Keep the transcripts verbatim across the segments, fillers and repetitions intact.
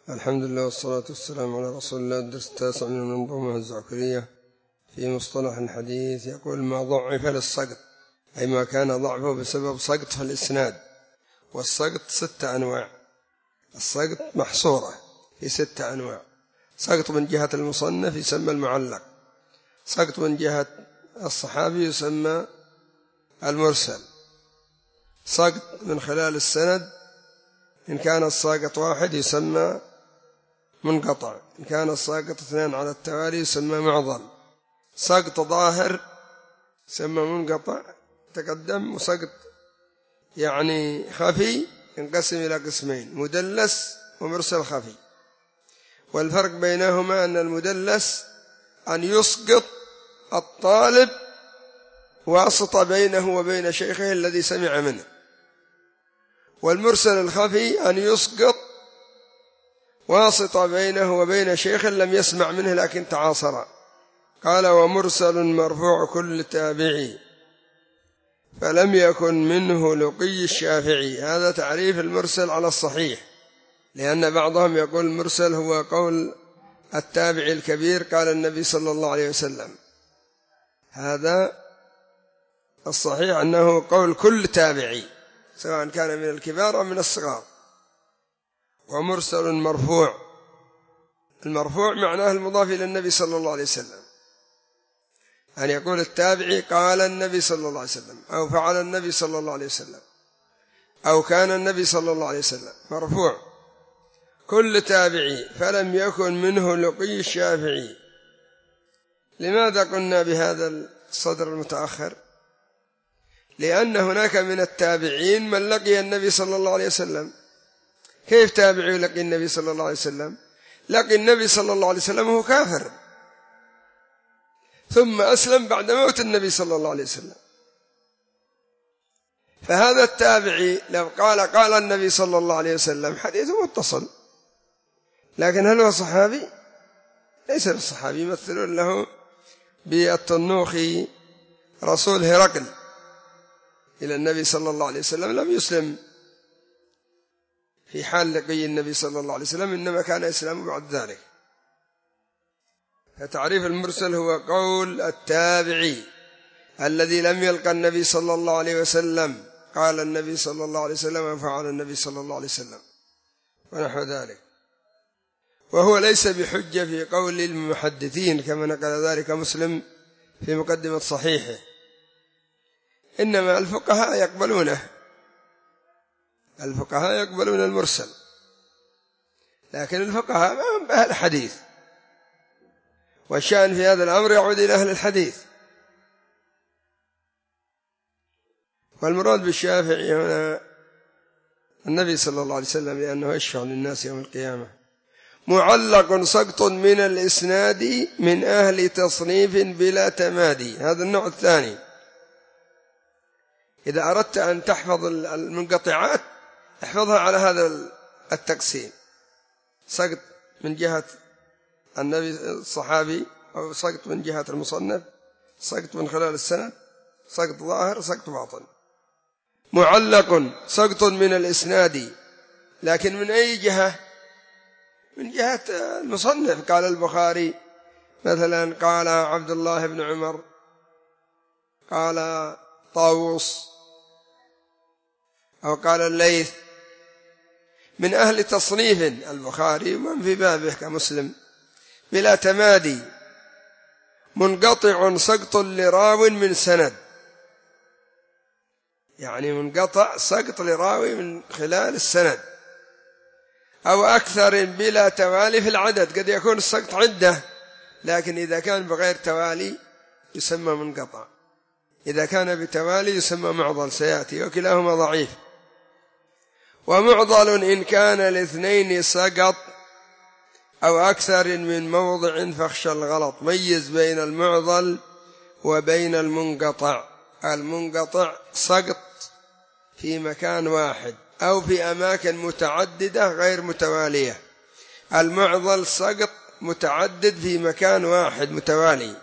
الحمد لله والصلاة والسلام على رسول الله. الدرس التاسع من المنظومة الزعكرية في مصطلح الحديث. يقول: ما ضعف للسقط، أي ما كان ضعفه بسبب سقط في الإسناد. والسقط ستة أنواع. السقط محصورة في ستة أنواع: سقط من جهة المصنف يسمى المعلق، سقط من جهة الصحابي يسمى المرسل، سقط من خلال السند إن كان الساقط واحد يسمى منقطع، إن كان الساقط اثنين على التوالي يسمى معضل، سقط ظاهر يسمى منقطع تقدم، وسقط يعني خفي ينقسم إلى قسمين: مدلس ومرسل خفي. والفرق بينهما أن المدلس أن يسقط الطالب واسطة بينه وبين شيخه الذي سمع منه، والمرسل الخفي أن يسقط واسطة بينه وبين شيخ لم يسمع منه لكن تعاصر. قال: ومرسل مرفوع كل تابعي فلم يكن منه لقي الشافعي. هذا تعريف المرسل على الصحيح، لأن بعضهم يقول المرسل هو قول التابعي الكبير قال النبي صلى الله عليه وسلم. هذا الصحيح أنه قول كل تابعي سواء كان من الكبار أو من الصغار. ومرسل مرفوع، المرفوع معناه المضاف إلى النبي صلى الله عليه وسلم، أن يقول التابعي قال النبي صلى الله عليه وسلم، أو فعل النبي صلى الله عليه وسلم، أو كان النبي صلى الله عليه وسلم. مرفوع كل تابعي فلم يكن منه لقي الشافعي. لماذا قلنا بهذا الصدر المتأخر؟ لأن هناك من التابعين من لقي النبي صلى الله عليه وسلم. كيف تابعي لقي النبي صلى الله عليه وسلم؟ لقي النبي صلى الله عليه وسلم وهو كافر، ثم أسلم بعد موت النبي صلى الله عليه وسلم. فهذا التابعي لو قال قال النبي صلى الله عليه وسلم حديثه متصل، لكن هل هو صحابي؟ ليس بالصحابي. يمثلون له بالطنوخي رسول هرقل إلى النبي صلى الله عليه وسلم، لم يسلم في حال لقي النبي صلى الله عليه وسلم، إنما كان إسلامه بعد ذلك. فتعريف المرسل هو قول التابعي الذي لم يلقى النبي صلى الله عليه وسلم، قال النبي صلى الله عليه وسلم وفعل النبي صلى الله عليه وسلم ونحو ذلك. وهو ليس بحجة في قول المحدثين كما نقل ذلك مسلم في مقدمة صحيحه، إنما الفقهاء يقبلونه، الفقهاء يقبلون المرسل، لكن الفقهاء ما هم بأهل الحديث، والشأن في هذا الأمر يعود إلى أهل الحديث. والمراد بالشافعي هنا النبي صلى الله عليه وسلم، لأنه يشفع للناس يوم القيامة. معلق سقط من الإسناد من أهل تصنيف بلا تمادي. هذا النوع الثاني. إذا أردت أن تحفظ المنقطعات احفظها على هذا التقسيم: سقط من جهة النبي الصحابي، أو سقط من جهة المصنف، سقط من خلال السند، سقط ظاهر، سقط باطن. معلق سقط من الإسناد، لكن من أي جهة؟ من جهة المصنف. قال البخاري مثلا قال عبد الله بن عمر، قال طاووس، أو قال الليث، من أهل تصنيف البخاري ومن في بابه كمسلم بلا تمادي. منقطع سقط لراو من سند، يعني منقطع سقط لراوي من خلال السند، أو أكثر بلا توالي في العدد. قد يكون السقط عدة، لكن إذا كان بغير توالي يسمى منقطع، إذا كان بتوالي يسمى معضل، سيأتي، وكلاهما ضعيف. ومعضل إن كان الاثنين سقط أو أكثر من موضع فاخشى الغلط. ميز بين المعضل وبين المنقطع. المنقطع سقط في مكان واحد أو في أماكن متعددة غير متوالية، المعضل سقط متعدد في مكان واحد متوالي.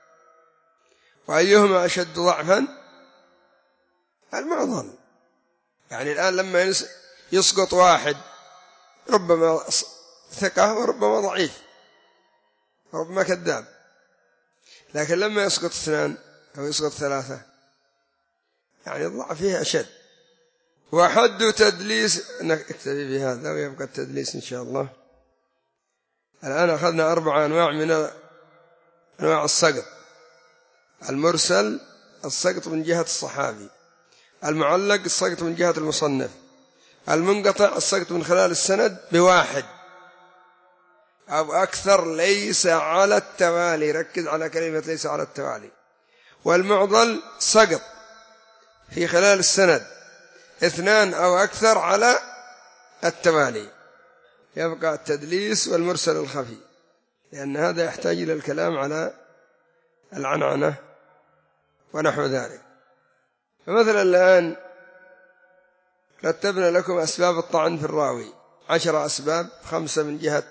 وأيهما أشد ضعفا؟ المعضل. يعني الآن لما يسقط واحد ربما ثقة وربما ضعيف وربما كذاب، لكن لما يسقط اثنان أو يسقط ثلاثة يعني الضعف فيه أشد. وحد تدليس، نكتفي بهذا ويبقى التدليس إن شاء الله. الآن أخذنا أربع أنواع من أنواع السقط: المرسل السقط من جهة الصحابي، المعلق السقط من جهة المصنف، المنقطع السقط من خلال السند بواحد أو أكثر ليس على التوالي، ركز على كلمة ليس على التوالي، والمعضل سقط في خلال السند اثنان أو أكثر على التوالي. يبقى التدليس والمرسل الخفي، لأن هذا يحتاج إلى الكلام على العنعنة ونحو ذلك. فمثلا الآن رتبنا لكم أسباب الطعن في الراوي، عشر أسباب، خمسة من جهة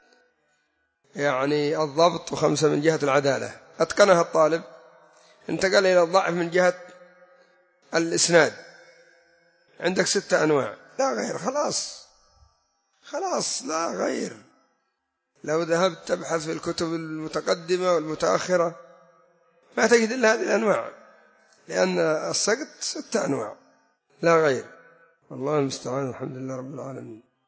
يعني الضبط وخمسة من جهة العدالة، أتقنها الطالب، انتقل إلى الضعف من جهة الإسناد، عندك ستة أنواع لا غير، خلاص خلاص لا غير. لو ذهبت تبحث في الكتب المتقدمة والمتأخرة ما تجد إلا هذه الأنواع، لأن السقط ستة أنواع لا غير. والله المستعان. الحمد لله رب العالمين.